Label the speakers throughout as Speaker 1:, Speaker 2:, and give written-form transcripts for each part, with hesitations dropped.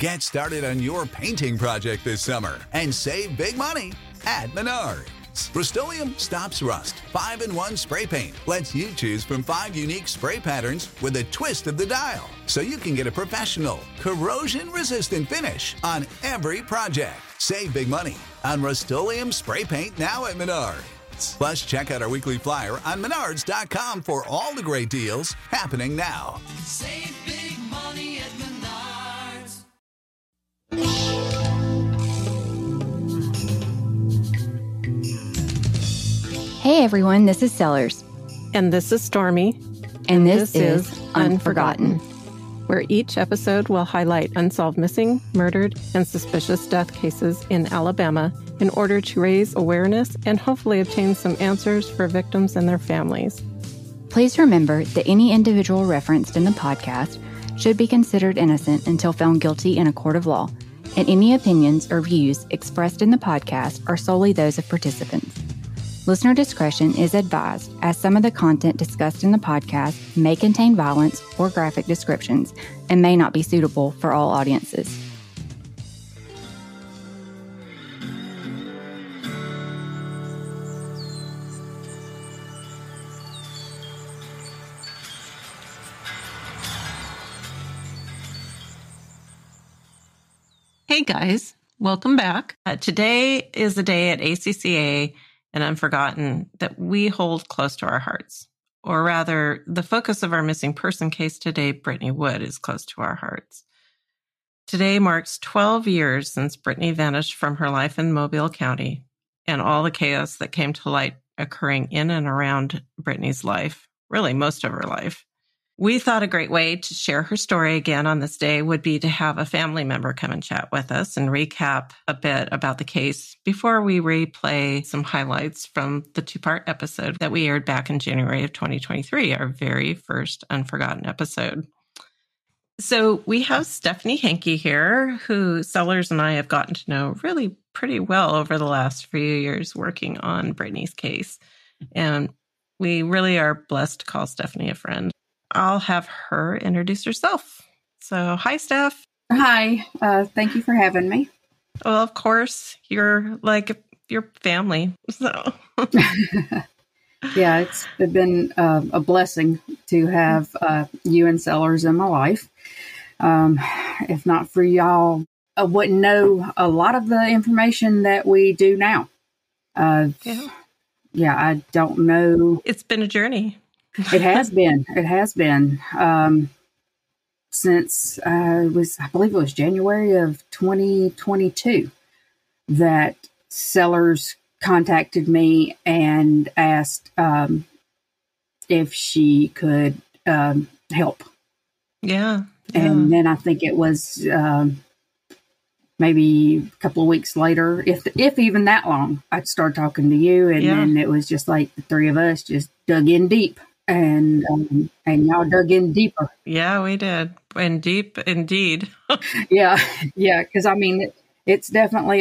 Speaker 1: Get started on your painting project this summer and save big money at Menards. Rust-Oleum Stops Rust 5-in-1 spray paint lets you choose from 5 unique spray patterns with a twist of the dial, so you can get a professional, corrosion-resistant finish on every project. Save big money on Rust-Oleum spray paint now at Menards. Plus, check out our weekly flyer on Menards.com for all the great deals happening now.
Speaker 2: Save big money at Menards.
Speaker 3: Hey everyone, this is Sellers.
Speaker 4: And this is Stormy.
Speaker 3: And this is Unforgotten,
Speaker 4: where each episode will highlight unsolved missing, murdered, and suspicious death cases in Alabama in order to raise awareness and hopefully obtain some answers for victims and their families.
Speaker 3: Please remember that any individual referenced in the podcast should be considered innocent until found guilty in a court of law, and any opinions or views expressed in the podcast are solely those of participants. Listener discretion is advised, as some of the content discussed in the podcast may contain violence or graphic descriptions and may not be suitable for all audiences.
Speaker 4: Hey guys, welcome back. Today is the day at ACCA and Unforgotten that we hold close to our hearts. Or rather, the focus of our missing person case today, Brittany Wood, is close to our hearts. Today marks 12 years since Brittany vanished from her life in Mobile County and all the chaos that came to light occurring in and around Brittany's life, really most of her life. We thought a great way to share her story again on this day would be to have a family member come and chat with us and recap a bit about the case before we replay some highlights from the 2-part episode that we aired back in January of 2023, our very first Unforgotten episode. So we have Stephanie Hankey here, who Sellers and I have gotten to know really pretty well over the last few years working on Brittany's case. And we really are blessed to call Stephanie a friend. I'll have her introduce herself. So, hi, Steph.
Speaker 5: Hi. Thank you for having me.
Speaker 4: Well, of course, you're like your family. So,
Speaker 5: yeah, it's been a blessing to have you and Sellers in my life. If not for y'all, I wouldn't know a lot of the information that we do now. Yeah, I don't know.
Speaker 4: It's been a journey.
Speaker 5: It has been. It has been since I believe it was January of 2022 that Sellers contacted me and asked if she could help.
Speaker 4: Yeah.
Speaker 5: And then I think it was maybe a couple of weeks later, if even that long, I'd start talking to you, and then it was just like the three of us just dug in deep. And y'all dug in deeper.
Speaker 4: Yeah, we did. And deep, indeed.
Speaker 5: yeah. Because I mean, it's definitely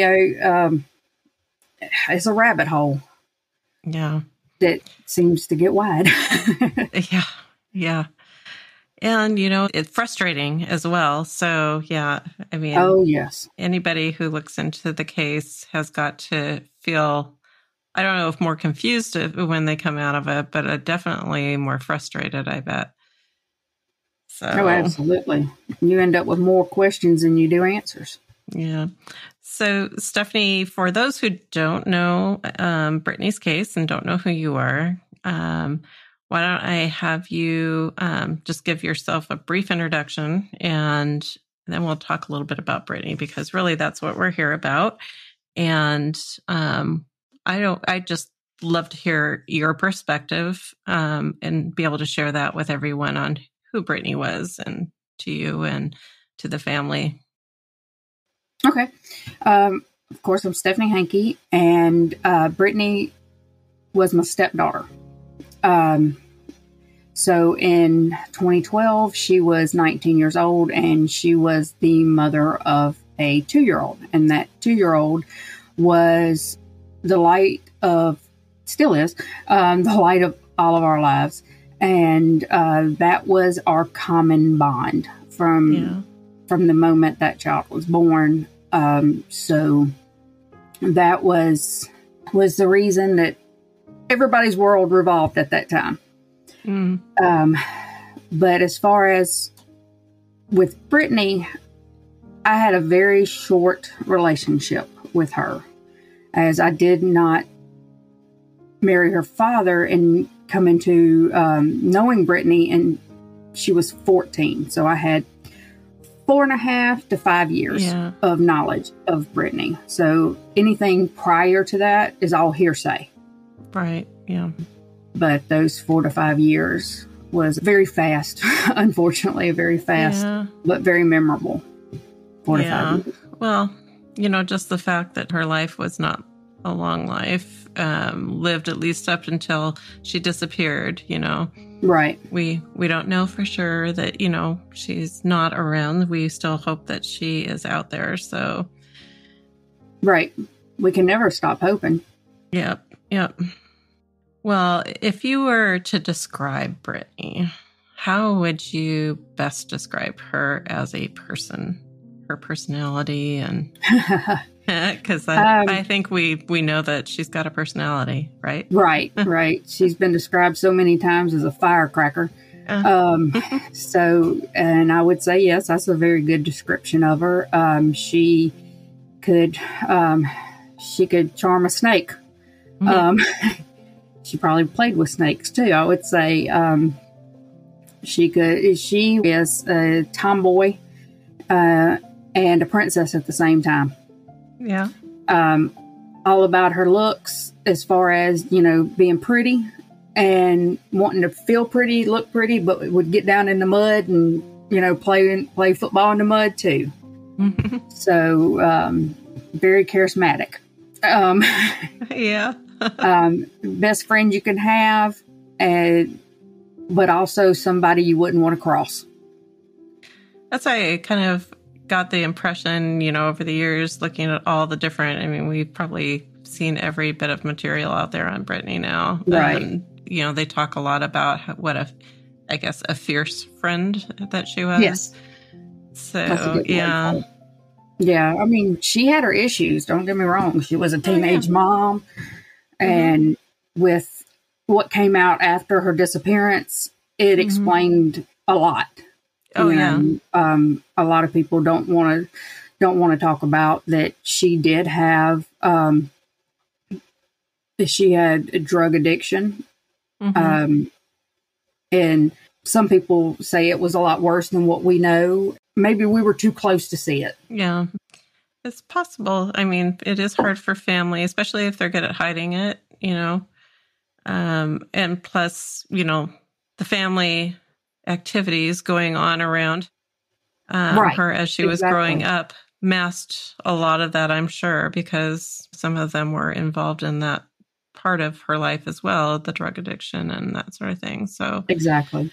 Speaker 5: it's a rabbit hole.
Speaker 4: Yeah,
Speaker 5: that seems to get wide.
Speaker 4: Yeah. And it's frustrating as well. So yeah, I mean,
Speaker 5: oh yes,
Speaker 4: anybody who looks into the case has got to feel, I don't know if more confused when they come out of it, but definitely more frustrated, I bet. So,
Speaker 5: oh, absolutely. You end up with more questions than you do answers.
Speaker 4: Yeah. So, Stephanie, for those who don't know Brittany's case and don't know who you are, why don't I have you just give yourself a brief introduction, and then we'll talk a little bit about Brittany, because really that's what we're here about. And I just love to hear your perspective and be able to share that with everyone on who Brittany was, and to you and to the family.
Speaker 5: Okay. Of course, I'm Stephanie Hankey, and Brittany was my stepdaughter. So in 2012, she was 19 years old, and she was the mother of a 2-year-old. And that 2-year-old was the light of, still is, the light of all of our lives. And that was our common bond from from the moment that child was born. So that was the reason that everybody's world revolved at that time. But as far as with Brittany, I had a very short relationship with her, as I did not marry her father and come into knowing Brittany, and she was 14. So I had 4.5 to 5 years of knowledge of Brittany. So anything prior to that is all hearsay.
Speaker 4: Right. Yeah.
Speaker 5: But those 4 to 5 years was very fast, unfortunately, very fast, but very memorable. 4 to 5 years.
Speaker 4: Well, just the fact that her life was not a long life, lived at least up until she disappeared,
Speaker 5: Right.
Speaker 4: We don't know for sure that, she's not around. We still hope that she is out there. So.
Speaker 5: Right. We can never stop hoping.
Speaker 4: Yep. Well, if you were to describe Brittany, how would you best describe her as a person, her personality? And because I think we know that she's got a personality, right? Right. She's been described so many times as a firecracker. So, and I would say, yes, that's a very good description of her. She could charm a snake. She probably played with snakes too. I would say, she is a tomboy, and a princess at the same time. Yeah.
Speaker 5: All about her looks, as far as, being pretty and wanting to feel pretty, look pretty, but would get down in the mud and, play football in the mud too. So, very charismatic.
Speaker 4: Yeah.
Speaker 5: Best friend you can have, but also somebody you wouldn't want to cross.
Speaker 4: That's how I kind of got the impression, over the years, looking at all the different, we've probably seen every bit of material out there on Brittany now.
Speaker 5: Right.
Speaker 4: They talk a lot about what a fierce friend that she was.
Speaker 5: Yes.
Speaker 4: So, yeah.
Speaker 5: Yeah. She had her issues. Don't get me wrong. She was a teenage mom. And with what came out after her disappearance, it explained a lot.
Speaker 4: Oh, yeah.
Speaker 5: A lot of people don't want to talk about that. She did have, she had a drug addiction. And some people say it was a lot worse than what we know. Maybe we were too close to see it.
Speaker 4: Yeah. It's possible. It is hard for family, especially if they're good at hiding it, and plus, the family activities going on around her as she was growing up masked a lot of that, I'm sure, because some of them were involved in that part of her life as well, the drug addiction and that sort of thing. So
Speaker 5: exactly.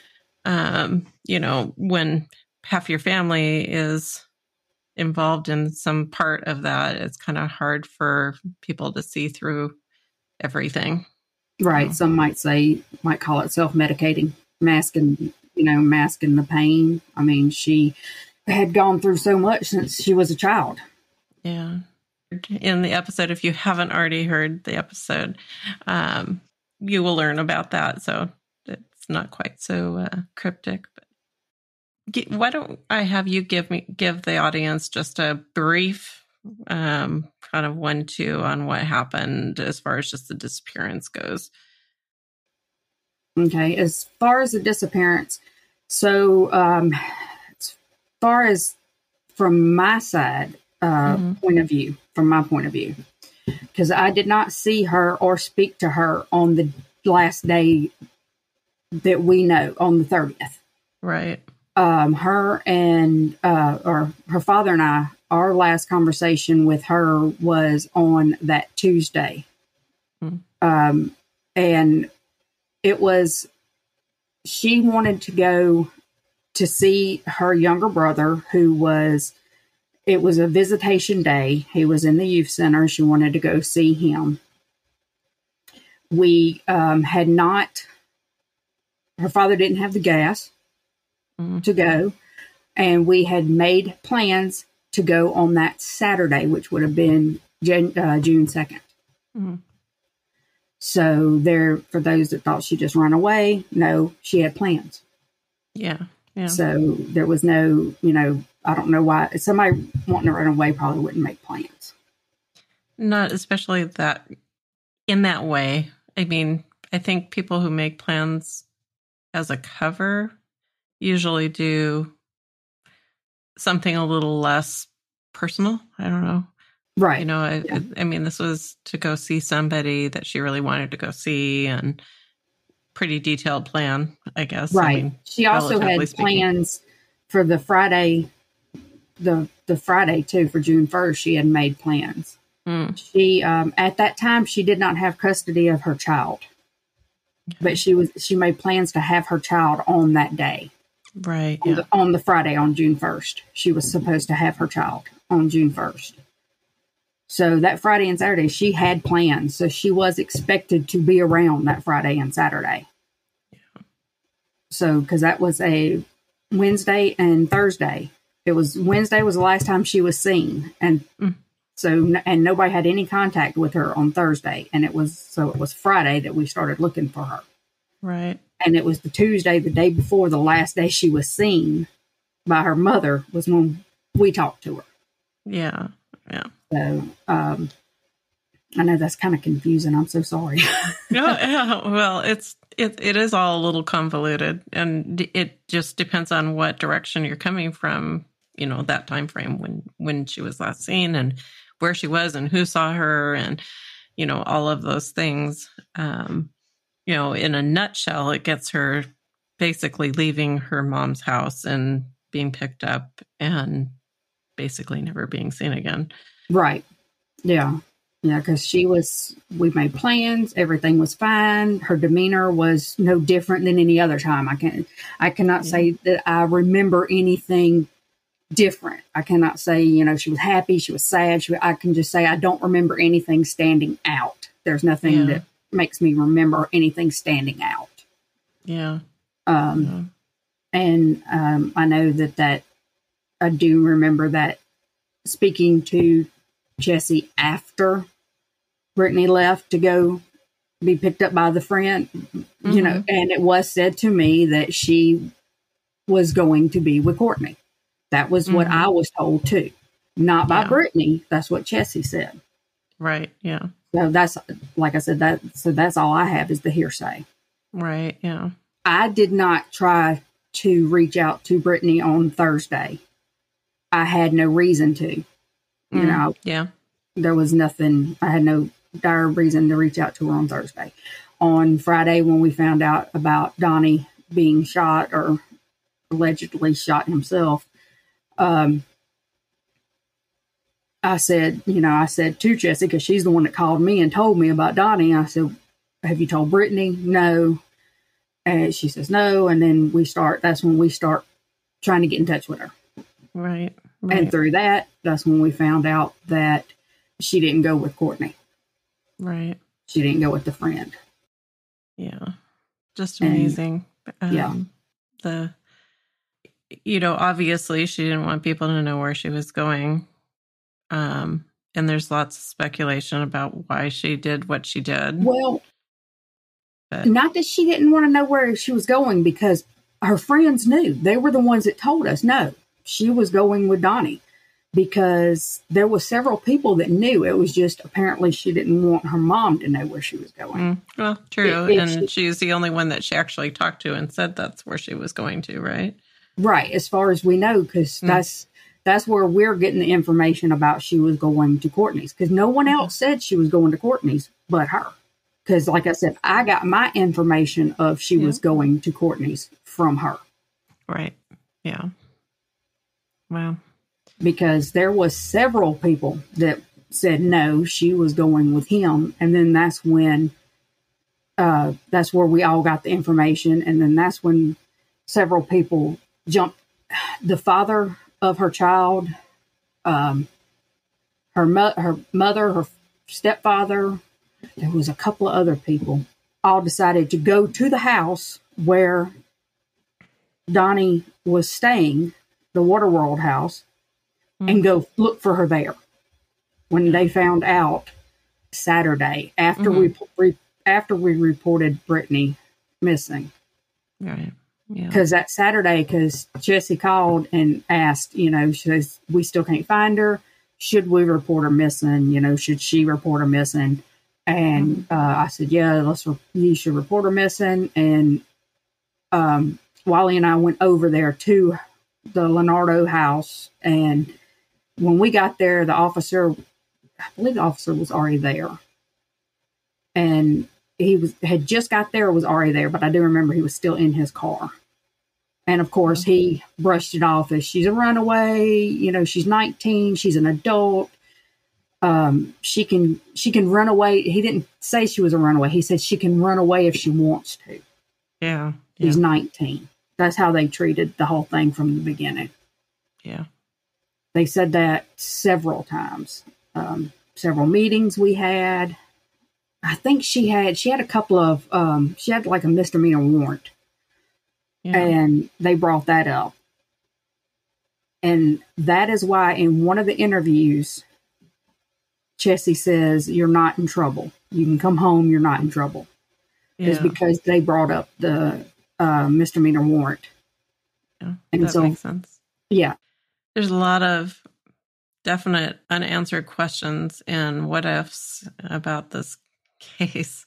Speaker 4: When half your family is involved in some part of that, it's kind of hard for people to see through everything.
Speaker 5: Right. Some might call it self-medicating, masking the pain. She had gone through so much since she was a child.
Speaker 4: Yeah. In the episode, if you haven't already heard the episode, you will learn about that. So it's not quite so cryptic, but why don't I have you give the audience just a brief kind of 1-2 on what happened as far as just the disappearance goes.
Speaker 5: Okay, as far as the disappearance, so as far as from my side point of view, because I did not see her or speak to her on the last day that we know, on the 30th.
Speaker 4: Right.
Speaker 5: Her and or her father and I, our last conversation with her was on that Tuesday. And it was, she wanted to go to see her younger brother, it was a visitation day. He was in the youth center. She wanted to go see him. We had not, her father didn't have the gas to go. And we had made plans to go on that Saturday, which would have been June 2nd.
Speaker 4: Mm-hmm.
Speaker 5: So there, for those that thought she just ran away, no, she had plans.
Speaker 4: Yeah. Yeah.
Speaker 5: So there was no, I don't know why somebody wanting to run away probably wouldn't make plans.
Speaker 4: Not especially that in that way. I mean, I think people who make plans as a cover usually do something a little less personal. I don't know.
Speaker 5: Right.
Speaker 4: I mean, this was to go see somebody that she really wanted to go see, and pretty detailed plan, I guess.
Speaker 5: Right.
Speaker 4: I mean,
Speaker 5: she also had plans for the Friday, the Friday too, for June 1st. She had made plans. She, at that time, she did not have custody of her child, but she made plans to have her child on that day.
Speaker 4: Right.
Speaker 5: On the Friday, on June 1st. She was supposed to have her child on June 1st. So that Friday and Saturday, she had plans. So she was expected to be around that Friday and Saturday. Yeah. So, because that was a Wednesday and Thursday. Wednesday was the last time she was seen. And and nobody had any contact with her on Thursday. And it was Friday that we started looking for her.
Speaker 4: Right.
Speaker 5: And it was the Tuesday, the day before the last day she was seen by her mother, was when we talked to her.
Speaker 4: Yeah. Yeah.
Speaker 5: So, I know that's kind of confusing. I'm so sorry.
Speaker 4: Yeah. Well, it is all a little convoluted, and it just depends on what direction you're coming from, that time frame when she was last seen and where she was and who saw her and, all of those things. In a nutshell, it gets her basically leaving her mom's house and being picked up and basically never being seen again.
Speaker 5: Right. Yeah. Yeah. Because we made plans. Everything was fine. Her demeanor was no different than any other time. I cannot say that I remember anything different. I cannot say, she was happy, she was sad. I can just say I don't remember anything standing out. There's nothing that makes me remember anything standing out.
Speaker 4: Yeah.
Speaker 5: And I know that I do remember that speaking to Jessie after Brittany left to go be picked up by the friend, and it was said to me that she was going to be with Courtney. That was what I was told too. Not by Brittany. That's what Jessie said.
Speaker 4: Right. Yeah.
Speaker 5: So that's, like I said, that's all I have is the hearsay.
Speaker 4: Right. Yeah.
Speaker 5: I did not try to reach out to Brittany on Thursday. I had no reason to. There was nothing. I had no dire reason to reach out to her on Thursday. On Friday, when we found out about Donnie being shot or allegedly shot himself, I said to Jessie, because she's the one that called me and told me about Donnie. I said, "Have you told Brittany?" No. And she says no. And then that's when we start trying to get in touch with her.
Speaker 4: Right.
Speaker 5: And through that's when we found out that she didn't go with Courtney.
Speaker 4: Right.
Speaker 5: She didn't go with the friend.
Speaker 4: Yeah. Just amazing. Obviously she didn't want people to know where she was going. And there's lots of speculation about why she did what she did.
Speaker 5: Well, not that she didn't want to know where she was going, because her friends knew. They were the ones that told us, no, she was going with Donnie, because there were several people that knew. It was just apparently she didn't want her mom to know where she was going.
Speaker 4: Well, true. She's the only one that she actually talked to and said that's where she was going to, right?
Speaker 5: Right. As far as we know, because that's where we're getting the information about she was going to Courtney's, because no one else said she was going to Courtney's but her. Because, like I said, I got my information of she was going to Courtney's from her.
Speaker 4: Right. Yeah. Wow.
Speaker 5: Because there was several people that said no, she was going with him. And then that's when, that's where we all got the information. And then that's when several people jumped. The father of her child, her mother, her stepfather, there was a couple of other people, all decided to go to the house where Donnie was staying the Waterworld house and go look for her there. When they found out Saturday after after we reported Brittany missing.
Speaker 4: Right. Yeah.
Speaker 5: Because that Saturday, because Jesse called and asked, she says, we still can't find her. Should we report her missing? Should she report her missing? And I said, yeah, you should report her missing. And Wally and I went over there to the Leonardo house. And when we got there, I believe the officer was already there. And had just got there, was already there, but I do remember he was still in his car. And of course, he brushed it off as she's a runaway. She's 19. She's an adult. She can run away. He didn't say she was a runaway. He said she can run away if she wants to.
Speaker 4: Yeah.
Speaker 5: She's 19. That's how they treated the whole thing from the beginning.
Speaker 4: Yeah.
Speaker 5: They said that several times. Several meetings we had. I think she had a couple of, she had like a misdemeanor warrant. Yeah. And they brought that up. And that is why in one of the interviews, Jesse says, you're not in trouble. You can come home. You're not in trouble. Yeah. It's because they brought up the misdemeanor warrant.
Speaker 4: Yeah, and that makes sense.
Speaker 5: Yeah.
Speaker 4: There's a lot of definite unanswered questions and what ifs about this case.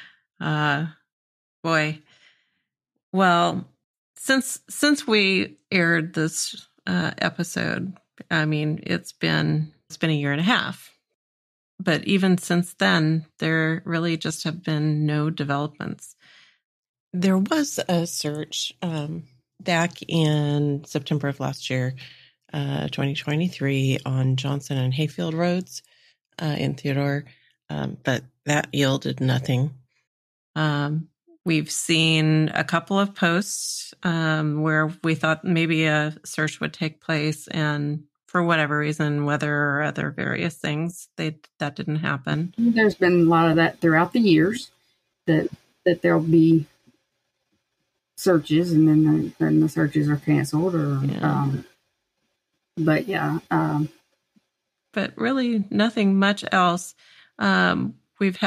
Speaker 4: Boy. Well, since we aired this episode, I mean, it's been a year and a half. But even since then, there really just have been no developments. There was a search back in September of last year, 2023, on Johnson and Hayfield roads in Theodore, but that yielded nothing. We've seen a couple of posts where we thought maybe a search would take place, and for whatever reason, weather or other various things, that didn't happen.
Speaker 5: There's been a lot of that throughout the years, that there'll be searches and then the searches are canceled, or but yeah.
Speaker 4: But really nothing much else. We've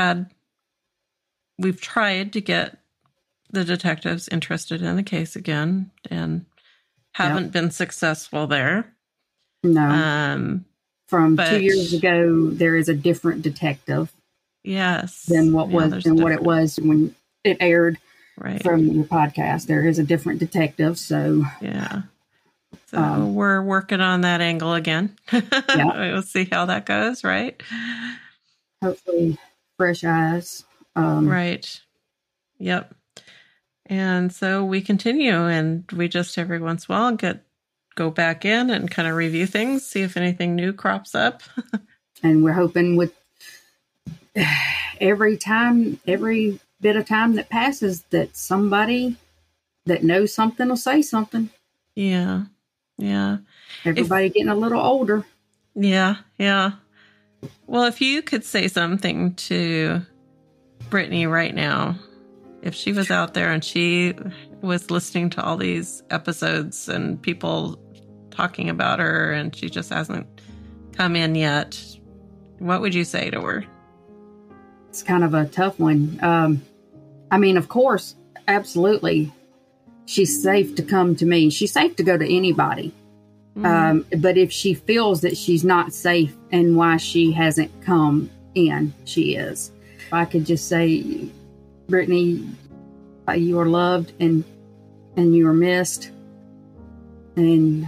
Speaker 4: tried to get the detectives interested in the case again and haven't been successful there.
Speaker 5: No. From 2 years ago, there is a different detective.
Speaker 4: Yes.
Speaker 5: Than what it was when it aired from your podcast. There is a different detective. So
Speaker 4: yeah. So we're working on that angle again. Yeah. We'll see how that goes, right?
Speaker 5: Hopefully fresh eyes.
Speaker 4: Right. Yep. And so we continue, and we just every once in a while go back in and kind of review things, see if anything new crops up.
Speaker 5: And we're hoping with every bit of time that passes that somebody that knows something will say something.
Speaker 4: Yeah. Yeah.
Speaker 5: Everybody getting a little older.
Speaker 4: Yeah. Yeah. Well, if you could say something to Brittany right now, if she was out there and she was listening to all these episodes and people talking about her and she just hasn't come in yet, what would you say to her?
Speaker 5: It's kind of a tough one. I mean, of course, absolutely. She's safe to come to me. She's safe to go to anybody. Mm-hmm. But if she feels that she's not safe and why she hasn't come in, she is. If I could just say, Brittany, you are loved and you are missed, and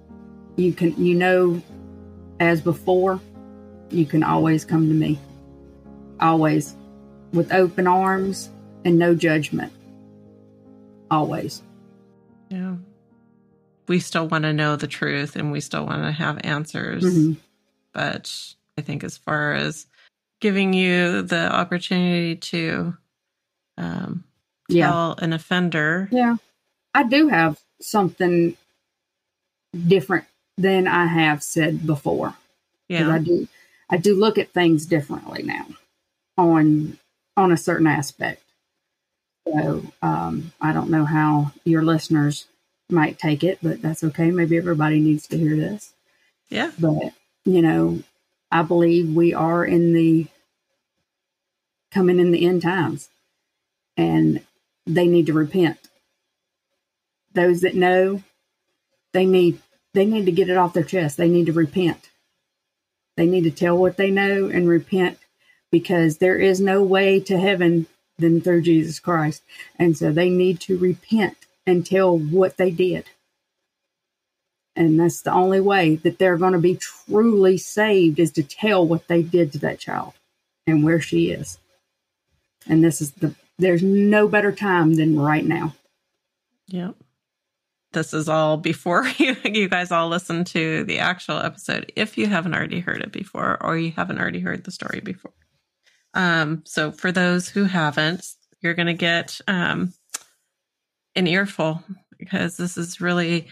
Speaker 5: as before, you can always come to me, always, with open arms and no judgment, always.
Speaker 4: Yeah, we still want to know the truth and we still want to have answers, but I think as far as giving you the opportunity to tell an offender.
Speaker 5: Yeah. I do have something different than I have said before. Yeah. I do look at things differently now on a certain aspect. So I don't know how your listeners might take it, but that's okay. Maybe everybody needs to hear this.
Speaker 4: Yeah.
Speaker 5: But, I believe we are coming in the end times, and they need to repent. Those that know, they need to get it off their chest. They need to repent. They need to tell what they know and repent, because there is no way to heaven than through Jesus Christ. And so they need to repent and tell what they did. And that's the only way that they're going to be truly saved, is to tell what they did to that child and where she is. And there's no better time than right now.
Speaker 4: Yep. This is all before you guys all listen to the actual episode, if you haven't already heard it before, or you haven't already heard the story before. So for those who haven't, you're going to get an earful, because this is really,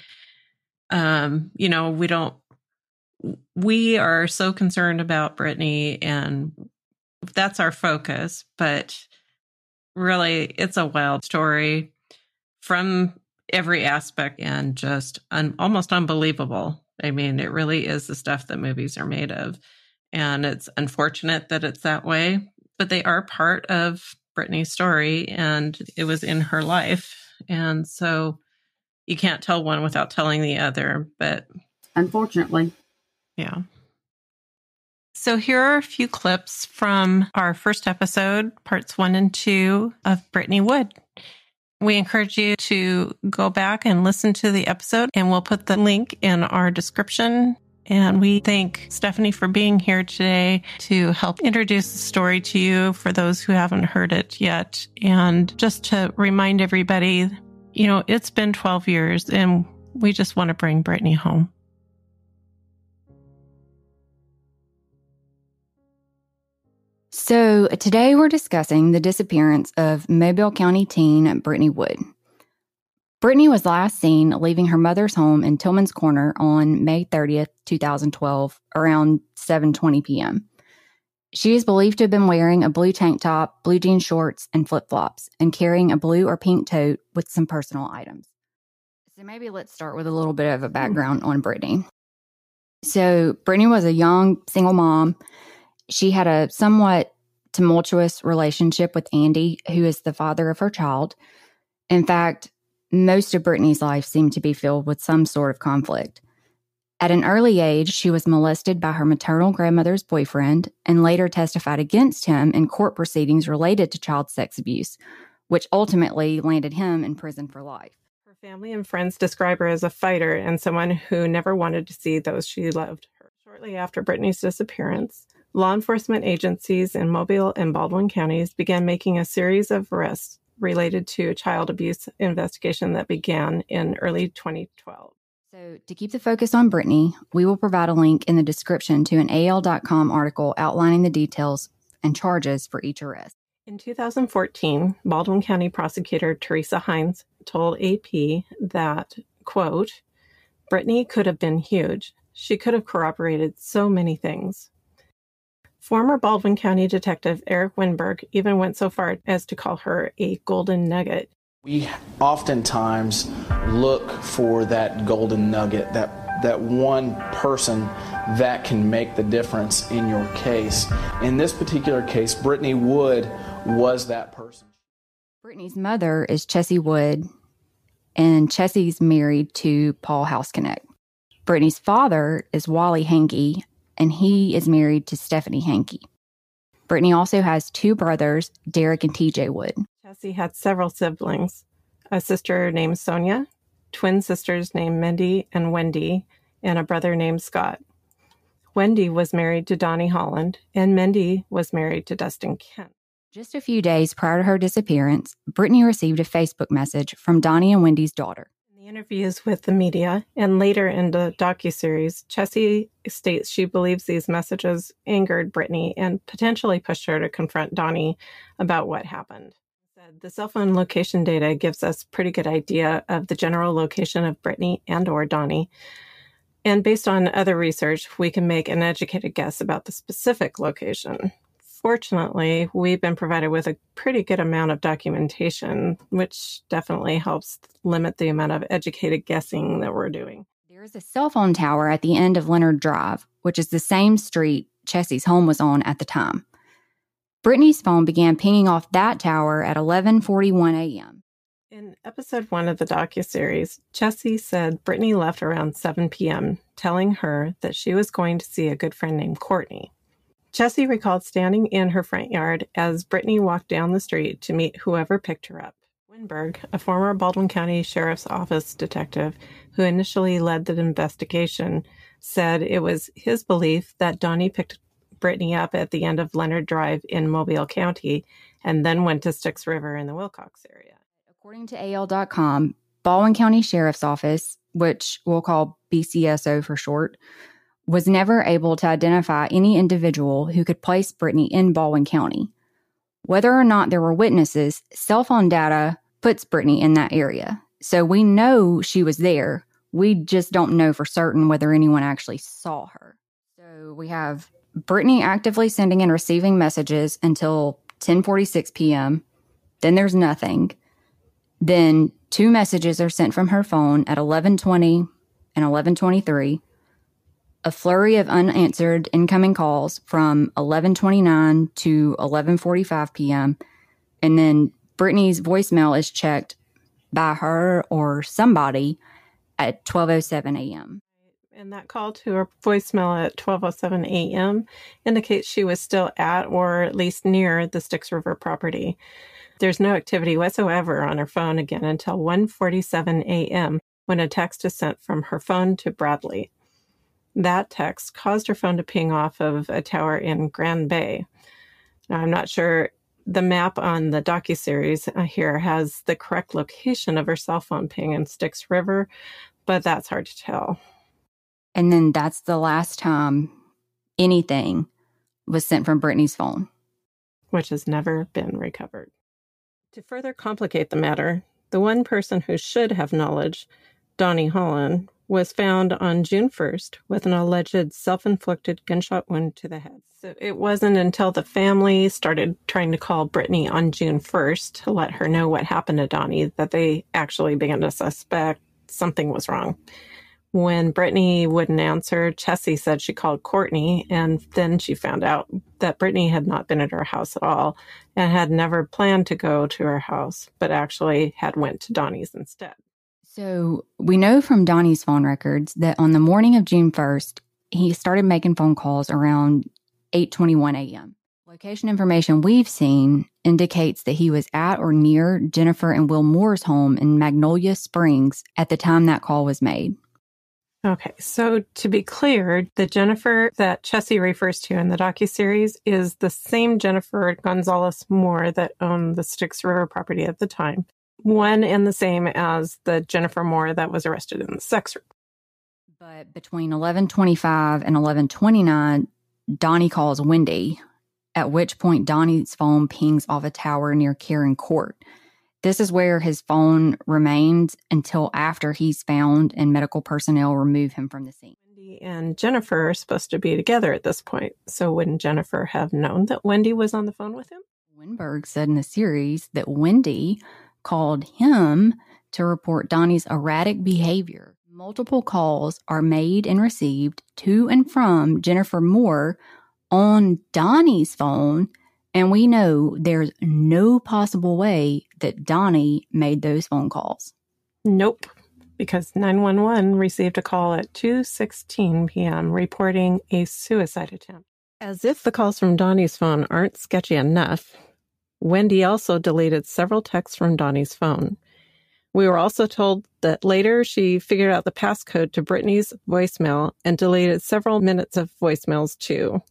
Speaker 4: we are so concerned about Brittany, and that's our focus, but really it's a wild story from every aspect, and just almost unbelievable. I mean, it really is the stuff that movies are made of. And it's unfortunate that it's that way, but they are part of Brittany's story, and it was in her life. And so you can't tell one without telling the other, but
Speaker 5: unfortunately.
Speaker 4: Yeah. So here are a few clips from our first episode, parts 1 and 2 of Brittany Wood. We encourage you to go back and listen to the episode, and we'll put the link in our description. And we thank Stephanie for being here today to help introduce the story to you for those who haven't heard it yet. And just to remind everybody, it's been 12 years, and we just want to bring Brittany home.
Speaker 3: So today we're discussing the disappearance of Mobile County teen Brittany Wood. Brittany was last seen leaving her mother's home in Tillman's Corner on May 30th, 2012, around 7:20 p.m. She is believed to have been wearing a blue tank top, blue jean shorts, and flip-flops, and carrying a blue or pink tote with some personal items. So maybe let's start with a little bit of a background on Brittany. So Brittany was a young single mom. She had a somewhat tumultuous relationship with Andy, who is the father of her child. In fact, most of Brittany's life seemed to be filled with some sort of conflict. At an early age, she was molested by her maternal grandmother's boyfriend, and later testified against him in court proceedings related to child sex abuse, which ultimately landed him in prison for life.
Speaker 4: Her family and friends describe her as a fighter and someone who never wanted to see those she loved. Shortly after Brittany's disappearance, law enforcement agencies in Mobile and Baldwin counties began making a series of arrests related to a child abuse investigation that began in early 2012.
Speaker 3: So to keep the focus on Brittany, we will provide a link in the description to an AL.com article outlining the details and charges for each arrest.
Speaker 4: In 2014, Baldwin County prosecutor Teresa Hines told AP that, quote, Brittany could have been huge. She could have corroborated so many things. Former Baldwin County Detective Eric Winberg even went so far as to call her a golden nugget.
Speaker 6: We oftentimes look for that golden nugget, that one person that can make the difference in your case. In this particular case, Brittany Wood was that person.
Speaker 3: Brittany's mother is Chessie Wood, and Chessie's married to Paul Houseknecht. Brittany's father is Wally Hankey, and he is married to Stephanie Hankey. Brittany also has two brothers, Derek and TJ Wood.
Speaker 4: Chessie had several siblings, a sister named Sonia, twin sisters named Mindy and Wendy, and a brother named Scott. Wendy was married to Donnie Holland, and Mindy was married to Dustin Kent.
Speaker 3: Just a few days prior to her disappearance, Brittany received a Facebook message from Donnie and Wendy's daughter.
Speaker 4: In the interviews with the media and later in the docuseries, Chessie states she believes these messages angered Brittany and potentially pushed her to confront Donnie about what happened. The cell phone location data gives us a pretty good idea of the general location of Brittany and or Donnie. And based on other research, we can make an educated guess about the specific location. Fortunately, we've been provided with a pretty good amount of documentation, which definitely helps limit the amount of educated guessing that we're doing.
Speaker 3: There is a cell phone tower at the end of Leonard Drive, which is the same street Chessie's home was on at the time. Brittany's phone began pinging off that tower at 11:41 a.m.
Speaker 4: In episode 1 of the docuseries, Chessie said Brittany left around 7 p.m., telling her that she was going to see a good friend named Courtney. Chessie recalled standing in her front yard as Brittany walked down the street to meet whoever picked her up. Winberg, a former Baldwin County Sheriff's Office detective who initially led the investigation, said it was his belief that Donnie picked Brittany up at the end of Leonard Drive in Mobile County and then went to Styx River in the Wilcox area.
Speaker 3: According to AL.com, Baldwin County Sheriff's Office, which we'll call BCSO for short, was never able to identify any individual who could place Brittany in Baldwin County. Whether or not there were witnesses, cell phone data puts Brittany in that area. So we know she was there. We just don't know for certain whether anyone actually saw her. So we have Brittany actively sending and receiving messages until 10:46 p.m. Then there's nothing. Then 2 messages are sent from her phone at 11:20 and 11:23. A flurry of unanswered incoming calls from 11:29 to 11:45 p.m. And then Brittany's voicemail is checked by her or somebody at 12:07 a.m.
Speaker 4: And that call to her voicemail at 12:07 a.m. indicates she was still at or at least near the Styx River property. There's no activity whatsoever on her phone again until 1:47 a.m. when a text is sent from her phone to Bradley. That text caused her phone to ping off of a tower in Grand Bay. Now, I'm not sure the map on the docuseries here has the correct location of her cell phone ping in Styx River, but that's hard to tell.
Speaker 3: And then that's the last time anything was sent from Brittany's phone,
Speaker 4: which has never been recovered. To further complicate the matter, the one person who should have knowledge, Donnie Holland, was found on June 1st with an alleged self-inflicted gunshot wound to the head. So it wasn't until the family started trying to call Brittany on June 1st to let her know what happened to Donnie that they actually began to suspect something was wrong. When Brittany wouldn't answer, Chessie said she called Courtney, and then she found out that Brittany had not been at her house at all and had never planned to go to her house, but actually had went to Donnie's instead.
Speaker 3: So we know from Donnie's phone records that on the morning of June 1st, he started making phone calls around 8:21 a.m. Location information we've seen indicates that he was at or near Jennifer and Will Moore's home in Magnolia Springs at the time that call was made.
Speaker 4: Okay, so to be clear, the Jennifer that Chessie refers to in the docuseries is the same Jennifer Gonzalez Moore that owned the Styx River property at the time. One and the same as the Jennifer Moore that was arrested in the sex ring.
Speaker 3: But between 11:25 and 11:29, Donnie calls Wendy, at which point Donnie's phone pings off a tower near Karen Court. This is where his phone remains until after he's found and medical personnel remove him from the scene.
Speaker 4: Wendy and Jennifer are supposed to be together at this point, so wouldn't Jennifer have known that Wendy was on the phone with him?
Speaker 3: Winberg said in the series that Wendy called him to report Donnie's erratic behavior. Multiple calls are made and received to and from Jennifer Moore on Donnie's phone, and we know there's no possible way that Donnie made those phone calls.
Speaker 4: Nope, because 911 received a call at 2:16 p.m. reporting a suicide attempt. As if the calls from Donnie's phone aren't sketchy enough, Wendy also deleted several texts from Donnie's phone. We were also told that later she figured out the passcode to Brittany's voicemail and deleted several minutes of voicemails too,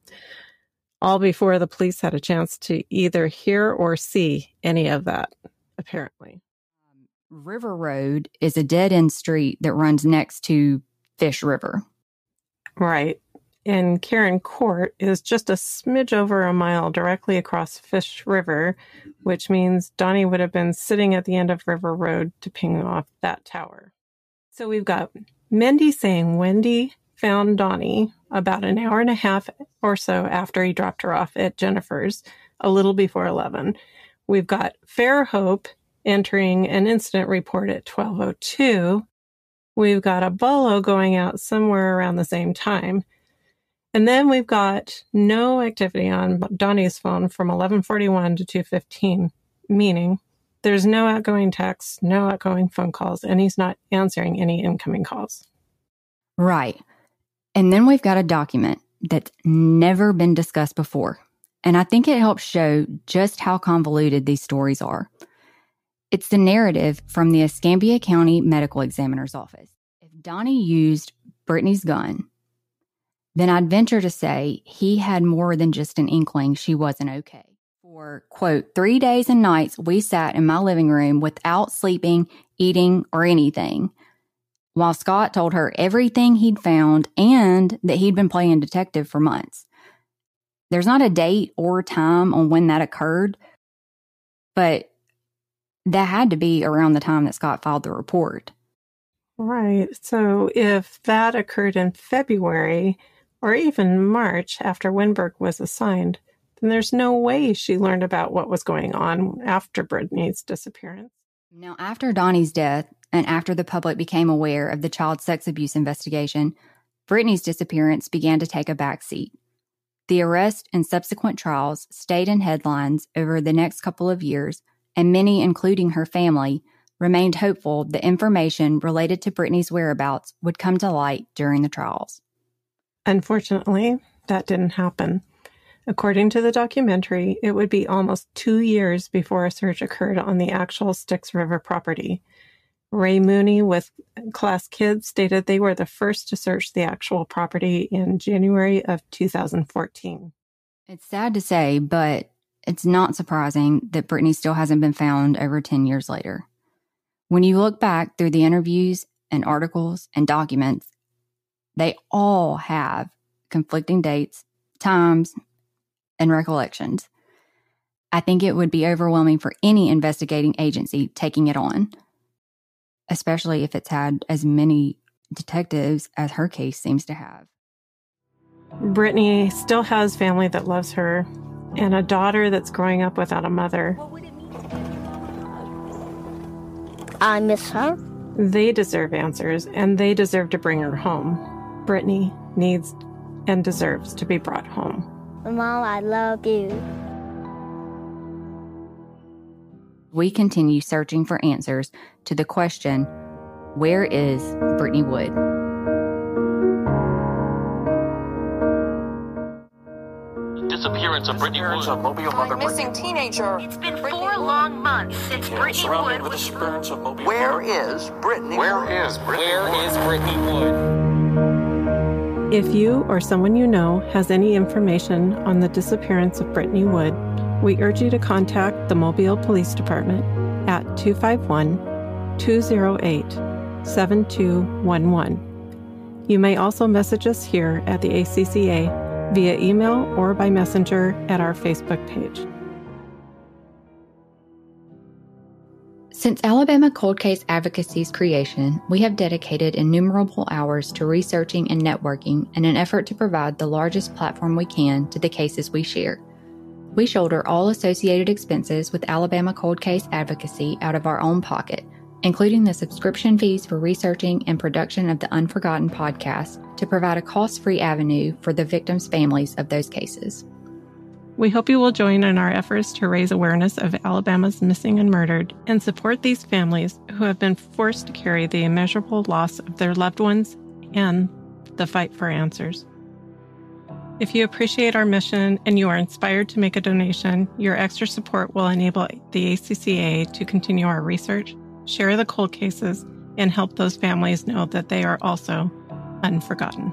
Speaker 4: all before the police had a chance to either hear or see any of that, apparently.
Speaker 3: River Road is a dead-end street that runs next to Fish River.
Speaker 4: Right. And Karen Court is just a smidge over a mile directly across Fish River, which means Donnie would have been sitting at the end of River Road to ping off that tower. So we've got Mindy saying Wendy found Donnie about an hour and a half or so after he dropped her off at Jennifer's, a little before 11. We've got Fairhope entering an incident report at 12:02. We've got a bolo going out somewhere around the same time. And then we've got no activity on Donnie's phone from 11:41 to 2:15, meaning there's no outgoing texts, no outgoing phone calls, and he's not answering any incoming calls.
Speaker 3: Right. And then we've got a document that's never been discussed before. And I think it helps show just how convoluted these stories are. It's the narrative from the Escambia County Medical Examiner's Office. If Donnie used Brittany's gun, then I'd venture to say he had more than just an inkling she wasn't okay. For, quote, 3 days and nights, we sat in my living room without sleeping, eating, or anything, while Scott told her everything he'd found and that he'd been playing detective for months. There's not a date or time on when that occurred, but that had to be around the time that Scott filed the report.
Speaker 4: Right. So if that occurred in February or even March after Winberg was assigned, then there's no way she learned about what was going on after Brittany's disappearance.
Speaker 3: Now, after Donnie's death and after the public became aware of the child sex abuse investigation, Brittany's disappearance began to take a backseat. The arrest and subsequent trials stayed in headlines over the next couple of years, and many, including her family, remained hopeful the information related to Brittany's whereabouts would come to light during the trials.
Speaker 4: Unfortunately, that didn't happen. According to the documentary, it would be almost 2 years before a search occurred on the actual Styx River property. Ray Mooney with Class Kids stated they were the first to search the actual property in January of 2014.
Speaker 3: It's sad to say, but it's not surprising that Brittany still hasn't been found over 10 years later. When you look back through the interviews and articles and documents, they all have conflicting dates, times, and recollections. I think it would be overwhelming for any investigating agency taking it on, especially if it's had as many detectives as her case seems to have.
Speaker 4: Brittany still has family that loves her and a daughter that's growing up without a mother.
Speaker 7: I miss her.
Speaker 4: They deserve answers, and they deserve to bring her home. Brittany needs and deserves to be brought home.
Speaker 7: Mom, I love you.
Speaker 3: We continue searching for answers to the question, where is Brittany Wood?
Speaker 8: Disappearance of Brittany Wood.
Speaker 9: A missing teenager.
Speaker 10: It's been 4 long months since Brittany Wood was...
Speaker 11: Where is Brittany Wood?
Speaker 8: Where is Brittany Wood?
Speaker 4: If you or someone you know has any information on the disappearance of Brittany Wood, we urge you to contact the Mobile Police Department at 251-208-7211. You may also message us here at the ACCA via email or by messenger at our Facebook page.
Speaker 3: Since Alabama Cold Case Advocacy's creation, we have dedicated innumerable hours to researching and networking in an effort to provide the largest platform we can to the cases we share. We shoulder all associated expenses with Alabama Cold Case Advocacy out of our own pocket, including the subscription fees for researching and production of the Unforgotten podcast to provide a cost-free avenue for the victims' families of those cases.
Speaker 4: We hope you will join in our efforts to raise awareness of Alabama's missing and murdered and support these families who have been forced to carry the immeasurable loss of their loved ones and the fight for answers. If you appreciate our mission and you are inspired to make a donation, your extra support will enable the ACCA to continue our research, share the cold cases, and help those families know that they are also unforgotten.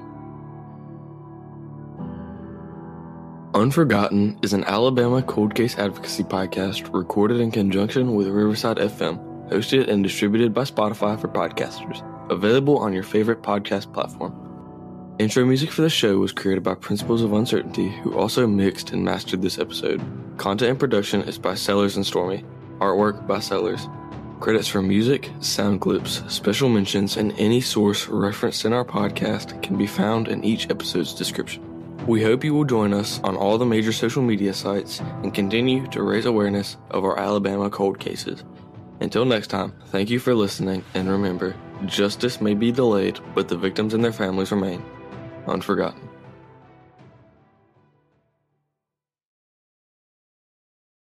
Speaker 12: Unforgotten is an Alabama cold case advocacy podcast recorded in conjunction with Riverside FM, hosted and distributed by Spotify for podcasters, available on your favorite podcast platform. Intro music for the show was created by Principles of Uncertainty, who also mixed and mastered this episode. Content and production is by Sellers and Stormy. Artwork by Sellers. Credits for music, sound clips, special mentions, and any source referenced in our podcast can be found in each episode's description. We hope you will join us on all the major social media sites and continue to raise awareness of our Alabama cold cases. Until next time, thank you for listening, and remember, justice may be delayed, but the victims and their families remain unforgotten.